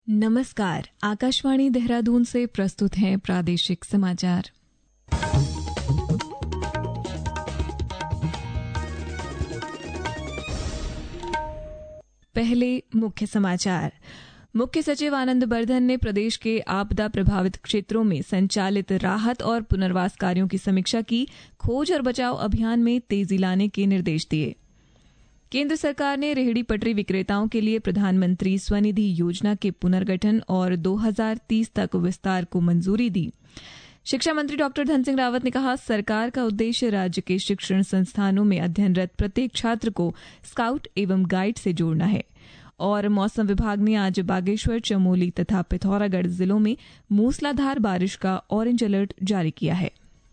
नमस्कार, आकाशवाणी देहरादून से प्रस्तुत हैं प्रादेशिक समाचार। पहले मुख्य समाचार। मुख्य सचिव आनंद बर्धन ने प्रदेश के आपदा प्रभावित क्षेत्रों में संचालित राहत और पुनर्वास कार्यों की समीक्षा की। खोज और बचाव अभियान में तेजी लाने के निर्देश दिए। केंद्र सरकार ने रेहड़ी पटरी विक्रेताओं के लिए प्रधानमंत्री स्वनिधि योजना के पुनर्गठन और 2030 तक विस्तार को मंजूरी दी। शिक्षा मंत्री डॉक्टर धन सिंह रावत ने कहा, सरकार का उद्देश्य राज्य के शिक्षण संस्थानों में अध्ययनरत प्रत्येक छात्र को स्काउट एवं गाइड से जोड़ना है। और मौसम विभाग ने आज बागेश्वर, चमोली तथा पिथौरागढ़ जिलों में मूसलाधार बारिश का ऑरेंज अलर्ट जारी किया है।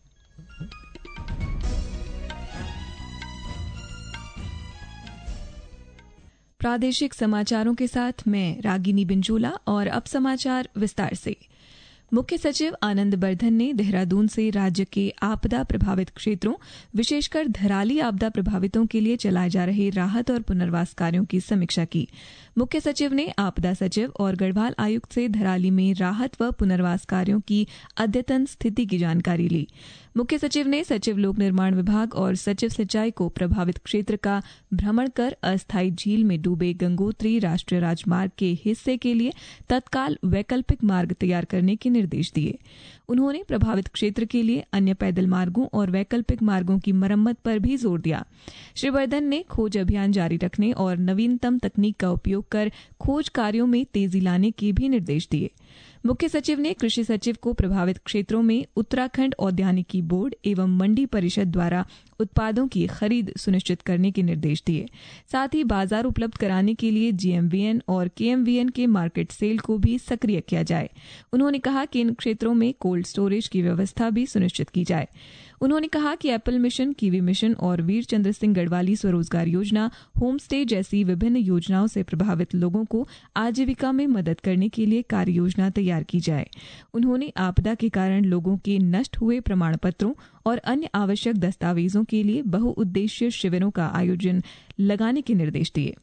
प्रादेशिक समाचारों के साथ मैं रागिनी बिंजोला और अब समाचार विस्तार से। मुख्य सचिव आनंद बर्धन ने देहरादून से राज्य के आपदा प्रभावित क्षेत्रों, विशेषकर धराली आपदा प्रभावितों के लिए चलाए जा रहे राहत और पुनर्वास कार्यों की समीक्षा की। मुख्य सचिव ने आपदा सचिव और गढ़वाल आयुक्त से धराली में राहत व पुनर्वास कार्यों की अद्यतन स्थिति की जानकारी ली। मुख्य सचिव ने सचिव लोक निर्माण विभाग और सचिव सिंचाई को प्रभावित क्षेत्र का भ्रमण कर अस्थायी झील में डूबे गंगोत्री राष्ट्रीय राजमार्ग के हिस्से के लिए तत्काल वैकल्पिक मार्ग तैयार करने के निर्देश दिए। उन्होंने प्रभावित क्षेत्र के लिए अन्य पैदल मार्गों और वैकल्पिक मार्गों की मरम्मत पर भी जोर दिया। श्री वर्धन ने खोज अभियान जारी रखने और नवीनतम तकनीक का उपयोग कर खोज कार्यों में तेजी लाने के भी निर्देश दिए। मुख्य सचिव ने कृषि सचिव को प्रभावित क्षेत्रों में उत्तराखंड औद्यानिकी बोर्ड एवं मंडी परिषद द्वारा उत्पादों की खरीद सुनिश्चित करने के निर्देश दिए। साथ ही बाजार उपलब्ध कराने के लिए जीएमवीएन और केएमवीएन के मार्केट सेल को भी सक्रिय किया जाए। उन्होंने कहा कि इन क्षेत्रों में कोल्ड स्टोरेज की व्यवस्था भी सुनिश्चित की जाए। उन्होंने कहा कि एप्पल मिशन, कीवी मिशन और वीर चंद्र सिंह गढ़वाली स्वरोजगार योजना, होम स्टे जैसी विभिन्न योजनाओं से प्रभावित लोगों को आजीविका में मदद करने के लिए कार्य योजना तैयार की जाए। उन्होंने आपदा के कारण लोगों के नष्ट हुए प्रमाण पत्रों और अन्य आवश्यक दस्तावेजों के लिए बहुउद्देशीय शिविरों का आयोजन लगाने के निर्देश दिए।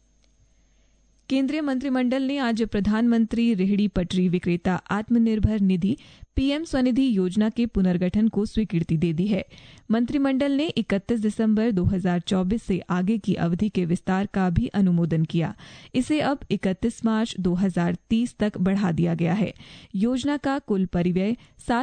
केंद्रीय मंत्रिमंडल ने आज प्रधानमंत्री रेहड़ी पटरी विक्रेता आत्मनिर्भर निधि पीएम स्वनिधि योजना के पुनर्गठन को स्वीकृति दे दी है। मंत्रिमंडल ने 31 दिसंबर 2024 से आगे की अवधि के विस्तार का भी अनुमोदन किया। इसे अब 31 मार्च 2030 तक बढ़ा दिया गया है। योजना का कुल परिव्यय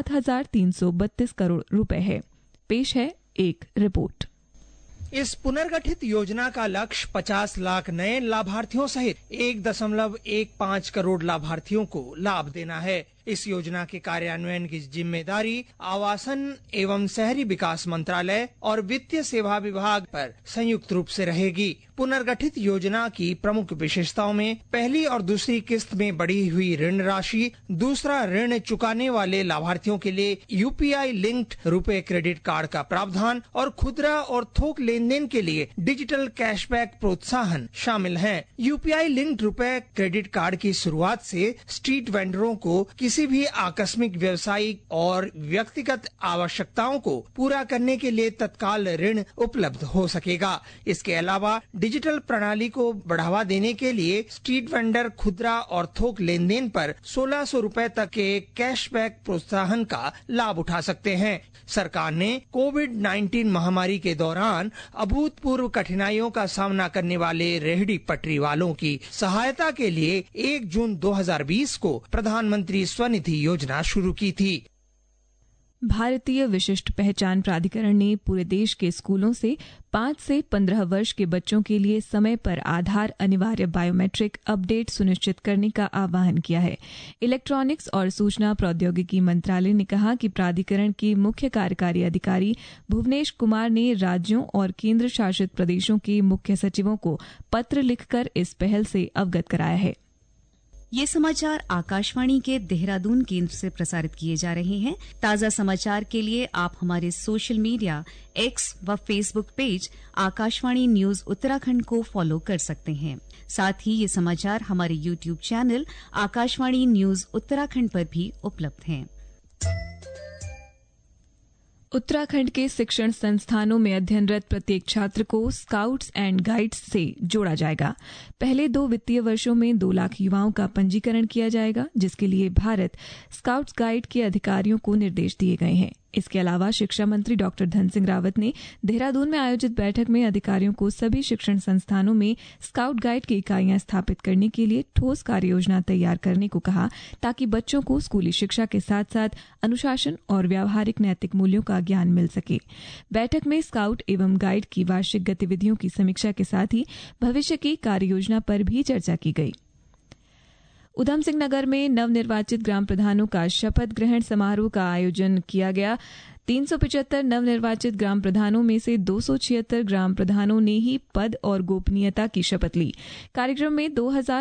7,332 करोड़ रुपए है। पेश है एक रिपोर्ट। इस पुनर्गठित योजना का लक्ष्य 50 लाख नए लाभार्थियों सहित 1.15 करोड़ लाभार्थियों को लाभ देना है। इस योजना के कार्यान्वयन की जिम्मेदारी आवासन एवं शहरी विकास मंत्रालय और वित्तीय सेवा विभाग पर संयुक्त रूप से रहेगी। पुनर्गठित योजना की प्रमुख विशेषताओं में पहली और दूसरी किस्त में बढ़ी हुई ऋण राशि, दूसरा ऋण चुकाने वाले लाभार्थियों के लिए UPI linked RuPay credit card का प्रावधान और खुदरा और थोक लेन देन के लिए डिजिटल कैशबैक प्रोत्साहन शामिल हैं। UPI linked RuPay credit card की शुरुआत से स्ट्रीट वेंडरों को किसी भी आकस्मिक व्यवसायिक और व्यक्तिगत आवश्यकताओं को पूरा करने के लिए तत्काल ऋण उपलब्ध हो सकेगा। इसके अलावा डिजिटल प्रणाली को बढ़ावा देने के लिए स्ट्रीट वेंडर खुदरा और थोक लेन देन पर 1,600 रुपए तक के कैशबैक प्रोत्साहन का लाभ उठा सकते हैं। सरकार ने कोविड-19 महामारी के दौरान अभूतपूर्व कठिनाइयों का सामना करने वाले रेहड़ी पटरी वालों की सहायता के लिए 1 जून 2020 को प्रधानमंत्री स्वनिधि योजना शुरू की थी। भारतीय विशिष्ट पहचान प्राधिकरण ने पूरे देश के स्कूलों से 5 से 15 वर्ष के बच्चों के लिए समय पर आधार अनिवार्य बायोमेट्रिक अपडेट सुनिश्चित करने का आह्वान किया है। इलेक्ट्रॉनिक्स और सूचना प्रौद्योगिकी मंत्रालय ने कहा कि प्राधिकरण के मुख्य कार्यकारी अधिकारी भुवनेश कुमार ने राज्यों और केंद्र शासित प्रदेशों के मुख्य सचिवों को पत्र लिखकर इस पहल से अवगत कराया है। ये समाचार आकाशवाणी के देहरादून केंद्र से प्रसारित किए जा रहे हैं। ताज़ा समाचार के लिए आप हमारे सोशल मीडिया एक्स व Facebook page Akashvani news Uttarakhand को फॉलो कर सकते हैं। साथ ही ये समाचार हमारे YouTube channel Akashvani news Uttarakhand पर भी उपलब्ध हैं। उत्तराखंड के शिक्षण संस्थानों में अध्ययनरत प्रत्येक छात्र को स्काउट्स एंड गाइड्स से जोड़ा जाएगा। पहले 2 वित्तीय वर्षों में 2 लाख युवाओं का पंजीकरण किया जाएगा, जिसके लिए भारत स्काउट्स गाइड के अधिकारियों को निर्देश दिए गए हैं। इसके अलावा शिक्षा मंत्री डॉक्टर धन सिंह रावत ने देहरादून में आयोजित बैठक में अधिकारियों को सभी शिक्षण संस्थानों में स्काउट गाइड की इकाइयां स्थापित करने के लिए ठोस कार्ययोजना तैयार करने को कहा, ताकि बच्चों को स्कूली शिक्षा के साथ साथ अनुशासन और व्यावहारिक नैतिक मूल्यों का ज्ञान मिल सके। बैठक में स्काउट एवं गाइड की वार्षिक गतिविधियों की समीक्षा के साथ ही भविष्य की कार्ययोजना पर भी चर्चा की गई। उधम सिंह नगर में नवनिर्वाचित ग्राम प्रधानों का शपथ ग्रहण समारोह का आयोजन किया गया। 375 नवनिर्वाचित ग्राम प्रधानों में से 276 ग्राम प्रधानों ने ही पद और गोपनीयता की शपथ ली। कार्यक्रम में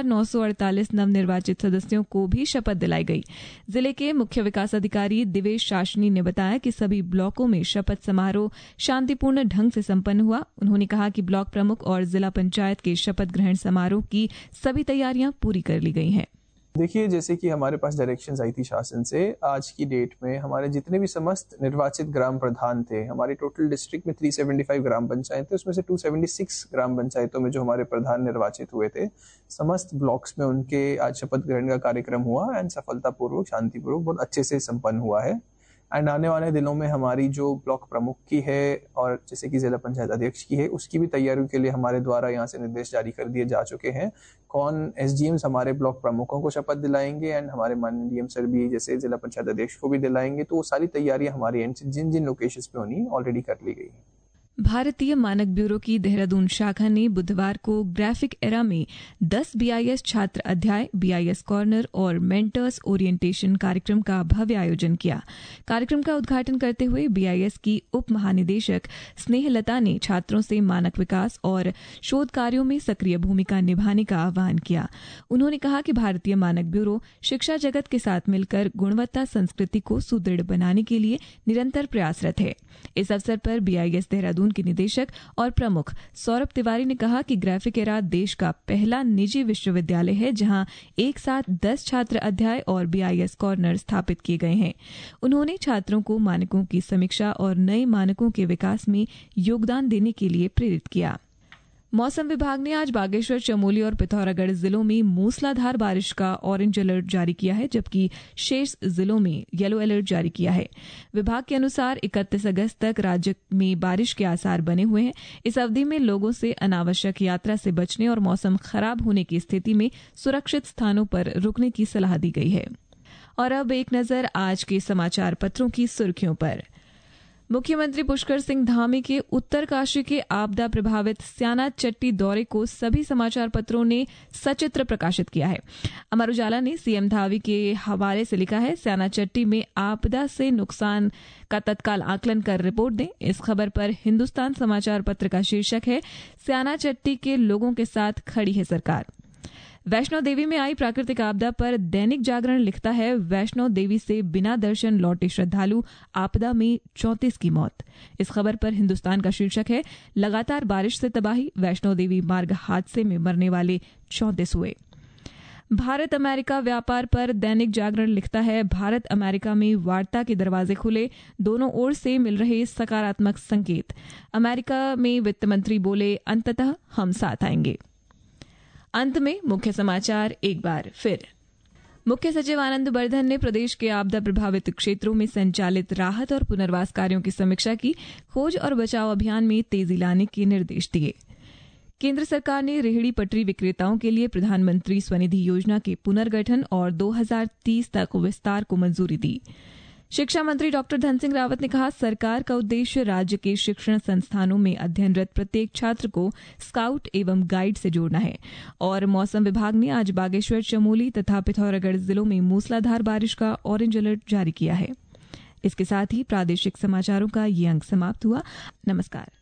2948 नवनिर्वाचित सदस्यों को भी शपथ दिलाई गई। जिले के मुख्य विकास अधिकारी दिवेश शासनी ने बताया कि सभी ब्लॉकों में शपथ समारोह शांतिपूर्ण ढंग से संपन्न हुआ। उन्होंने कहा कि ब्लॉक प्रमुख और जिला पंचायत के शपथ ग्रहण समारोह की सभी तैयारियां पूरी कर ली गई हैं। देखिए, जैसे कि हमारे पास डायरेक्शंस आई थी शासन से, आज की डेट में हमारे जितने भी समस्त निर्वाचित ग्राम प्रधान थे, हमारे टोटल डिस्ट्रिक्ट में 375 ग्राम पंचायत थे, उसमें से 276 ग्राम पंचायतों में जो हमारे प्रधान निर्वाचित हुए थे, समस्त ब्लॉक्स में उनके आज शपथ ग्रहण का कार्यक्रम हुआ एंड सफलतापूर्वक, शांतिपूर्वक, बहुत अच्छे से संपन्न हुआ है। एंड आने वाले दिनों में हमारी जो ब्लॉक प्रमुख की है और जैसे कि जिला पंचायत अध्यक्ष की है, उसकी भी तैयारियों के लिए हमारे द्वारा यहाँ से निर्देश जारी कर दिए जा चुके हैं। कौन एसडीएम्स हमारे ब्लॉक प्रमुखों को शपथ दिलाएंगे एंड हमारे माननीय डीएम सर भी जैसे जिला पंचायत अध्यक्ष को भी दिलाएंगे, तो वो सारी तैयारियां हमारी एंड से जिन जिन लोकेशंस पे होनी ऑलरेडी कर ली गई है। भारतीय मानक ब्यूरो की देहरादून शाखा ने बुधवार को ग्राफिक एरा में 10 बीआईएस छात्र अध्याय, बीआईएस कॉर्नर और मेंटर्स ओरिएंटेशन कार्यक्रम का भव्य आयोजन किया। कार्यक्रम का उद्घाटन करते हुए बीआईएस की उप महानिदेशक स्नेहलता ने छात्रों से मानक विकास और शोध कार्यों में सक्रिय भूमिका निभाने का आह्वान किया। उन्होंने कहा कि भारतीय मानक ब्यूरो शिक्षा जगत के साथ मिलकर गुणवत्ता संस्कृति को सुदृढ़ बनाने के लिए निरंतर प्रयासरत है। इस अवसर पर बीआईएस देहरादून के निदेशक और प्रमुख सौरभ तिवारी ने कहा कि ग्राफिक एरा देश का पहला निजी विश्वविद्यालय है जहां एक साथ 10 छात्र अध्याय और बीआईएस कॉर्नर स्थापित किए गए हैं। उन्होंने छात्रों को मानकों की समीक्षा और नए मानकों के विकास में योगदान देने के लिए प्रेरित किया। मौसम विभाग ने आज बागेश्वर, चमोली और पिथौरागढ़ जिलों में मूसलाधार बारिश का ऑरेंज अलर्ट जारी किया है, जबकि शेष जिलों में येलो अलर्ट जारी किया है। विभाग के अनुसार 31 अगस्त तक राज्य में बारिश के आसार बने हुए हैं। इस अवधि में लोगों से अनावश्यक यात्रा से बचने और मौसम खराब होने की स्थिति में सुरक्षित स्थानों पर रुकने की सलाह दी गई है। और अब एक नजर आज के समाचार पत्रों की सुर्खियों पर। मुख्यमंत्री पुष्कर सिंह धामी के उत्तरकाशी के आपदा प्रभावित स्याना चट्टी दौरे को सभी समाचार पत्रों ने सचित्र प्रकाशित किया है। अमर उजाला ने सीएम धामी के हवाले से लिखा है, स्याना चट्टी में आपदा से नुकसान का तत्काल आकलन कर रिपोर्ट दें। इस खबर पर हिंदुस्तान समाचार पत्र का शीर्षक है, स्याना चट्टी के लोगों के साथ खड़ी है सरकार। वैष्णो देवी में आई प्राकृतिक आपदा पर दैनिक जागरण लिखता है, वैष्णो देवी से बिना दर्शन लौटे श्रद्धालु, आपदा में 34 की मौत। इस खबर पर हिंदुस्तान का शीर्षक है, लगातार बारिश से तबाही, वैष्णो देवी मार्ग हादसे में मरने वाले 34 हुए। भारत अमेरिका व्यापार पर दैनिक जागरण लिखता है, भारत अमेरिका में वार्ता के दरवाजे खुले, दोनों ओर से मिल रहे सकारात्मक संकेत। अमेरिका में वित्त मंत्री बोले, अंततः हम साथ आएंगे। अंत में मुख्य समाचार एक बार फिर। मुख्य सचिव आनंद बर्धन ने प्रदेश के आपदा प्रभावित क्षेत्रों में संचालित राहत और पुनर्वास कार्यों की समीक्षा की। खोज और बचाव अभियान में तेजी लाने के निर्देश दिए। केंद्र सरकार ने रेहड़ी पटरी विक्रेताओं के लिए प्रधानमंत्री स्वनिधि योजना के पुनर्गठन और 2030 तक विस्तार को मंजूरी दी। शिक्षा मंत्री डॉक्टर धन सिंह रावत ने कहा, सरकार का उद्देश्य राज्य के शिक्षण संस्थानों में अध्ययनरत प्रत्येक छात्र को स्काउट एवं गाइड से जोड़ना है। और मौसम विभाग ने आज बागेश्वर, चमोली तथा पिथौरागढ़ जिलों में मूसलाधार बारिश का ऑरेंज अलर्ट जारी किया है। इसके साथ ही प्रादेशिक समाचारों का ये अंक समाप्त हुआ। नमस्कार।